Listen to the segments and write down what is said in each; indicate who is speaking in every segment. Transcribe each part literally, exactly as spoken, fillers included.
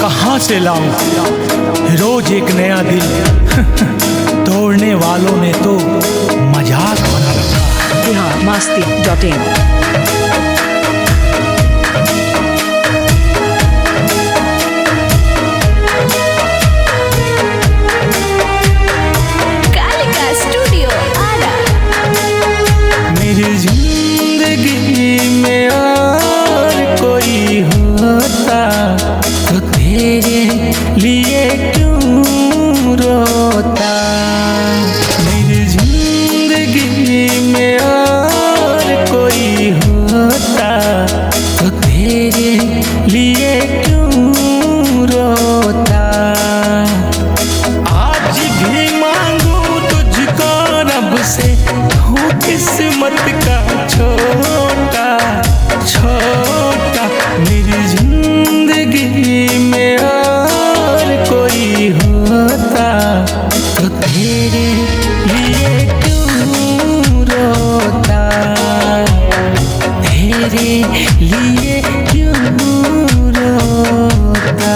Speaker 1: कहाँ से लाऊं रोज एक नया दिल। तोड़ने वालों ने तो मजाक बना रखा।
Speaker 2: Bihar Masti dot in.
Speaker 3: Kalika studio Ara.
Speaker 1: मेरी जिंदगी में और कोई होता तो तेरे लिए क्यों रोता। मेरी जिंदगी में और कोई होता तो तेरे लिए क्यों रोता। आज भी मांगू तुझको रब से, हूँ किस्मत का छोटा छोटा। मेरी जिंदगी में और कोई होता तो तेरे लिए क्यों रोता। तेरे लिए क्यों रोता।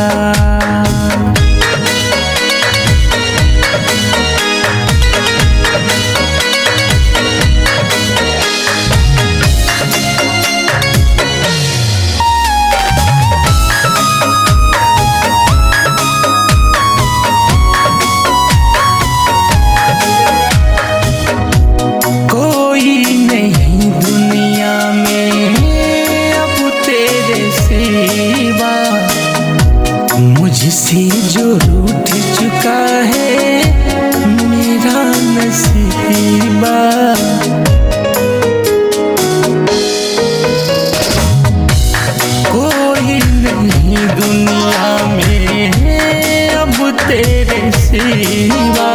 Speaker 1: मुझसे जो रूठ चुका है मेरा नसीबा। कोई नहीं दुनिया में अब तेरे सिवा।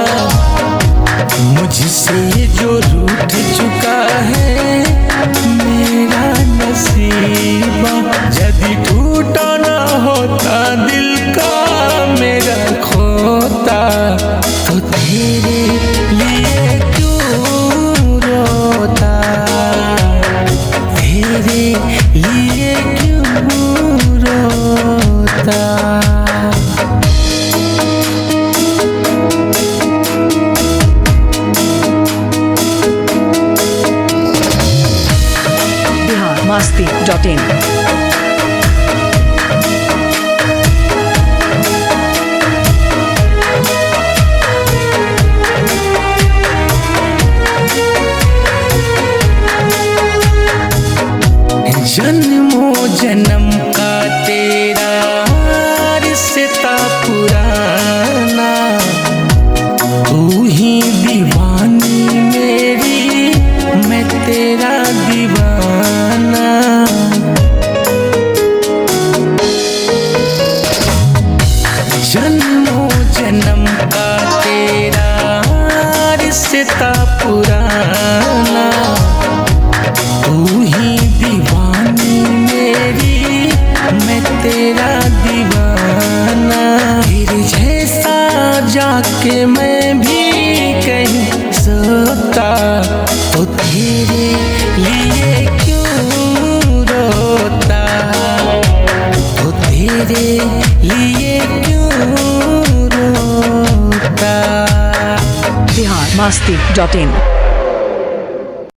Speaker 1: मुझसे जो रूठ चुका है मेरा नसीबा। यदि टूटा ना होता दिल का मेरा खोता तो तेरे लिए क्यों रोता। तेरे लिए क्यों रोता।
Speaker 2: Bihar Masti dot in.
Speaker 1: जन्मों जन्म का तेरा रिश्ता पुराना। तू ही दीवानी मेरी मैं तेरा दीवाना। जन्मों जन्म का तेरा रिश्ता पुराना। तू ही दीवानी मेरी मैं तेरा दीवाना। तेरे जैसा जाके मैं भी कहीं सोता तो तेरे लिए क्यों रोता। तो तेरे लिए क्यों रोता।
Speaker 2: बिहार मस्ती डॉट इन।